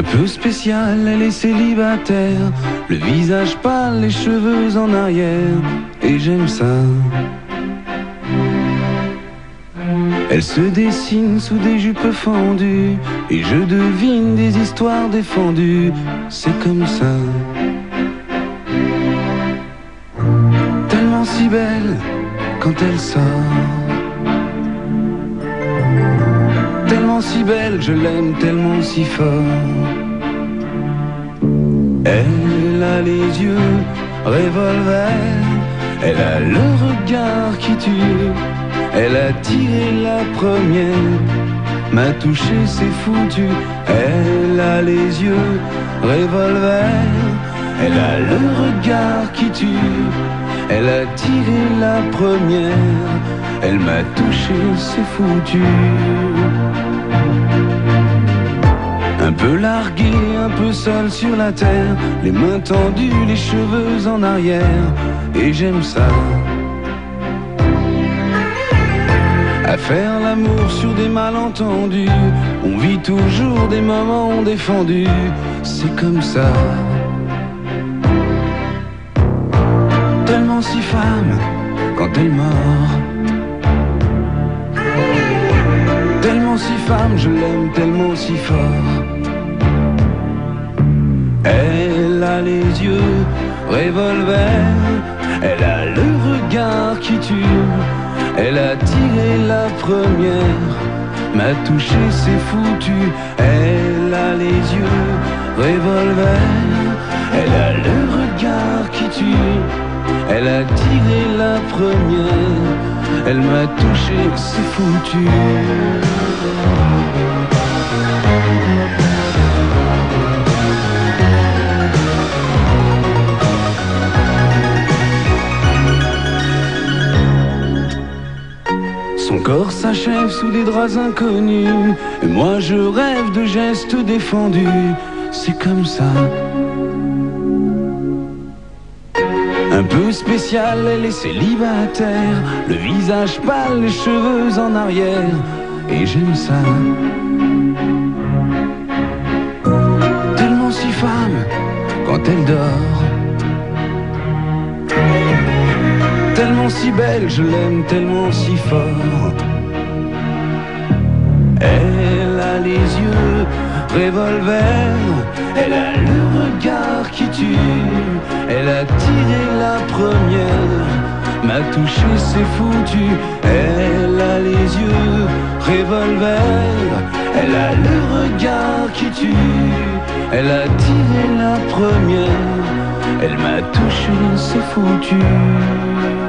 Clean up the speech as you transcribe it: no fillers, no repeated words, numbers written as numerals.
peu spéciale, elle est célibataire, le visage pâle, les cheveux en arrière, et j'aime ça. Elle se dessine sous des jupes fendues, et je devine des histoires défendues, c'est comme ça. Tellement si belle quand elle sort, tellement si belle, je l'aime tellement si fort. Elle a les yeux revolver, elle a le regard qui tue, elle a tiré la première, m'a touché, c'est foutu. Elle a les yeux revolver, elle a le regard qui tue, elle a tiré la première, elle m'a touché, c'est foutu. Un peu largué, un peu seul sur la terre, les mains tendues, les cheveux en arrière, et j'aime ça. À faire l'amour sur des malentendus, on vit toujours des moments défendus, c'est comme ça. Tellement si femme quand elle mord, tellement si femme, je l'aime tellement si fort. Elle a les yeux revolver, elle a le regard qui tue, elle a tiré la première, m'a touché, c'est foutu. Elle a les yeux revolver, elle a le regard qui tue, elle a tiré la première, elle m'a touché, c'est foutu. Son corps s'achève sous des draps inconnus, et moi je rêve de gestes défendus, c'est comme ça. Un peu spécial, elle est célibataire, le visage pâle, les cheveux en arrière, et j'aime ça. Tellement si femme quand elle dort, tellement si belle, je l'aime tellement si fort. Elle a les yeux revolver, elle a le regard qui tue, elle a tiré la première, m'a touché, c'est foutu. Elle a les yeux revolver, elle a le regard qui tue, elle a tiré la première, elle m'a touché, c'est foutu.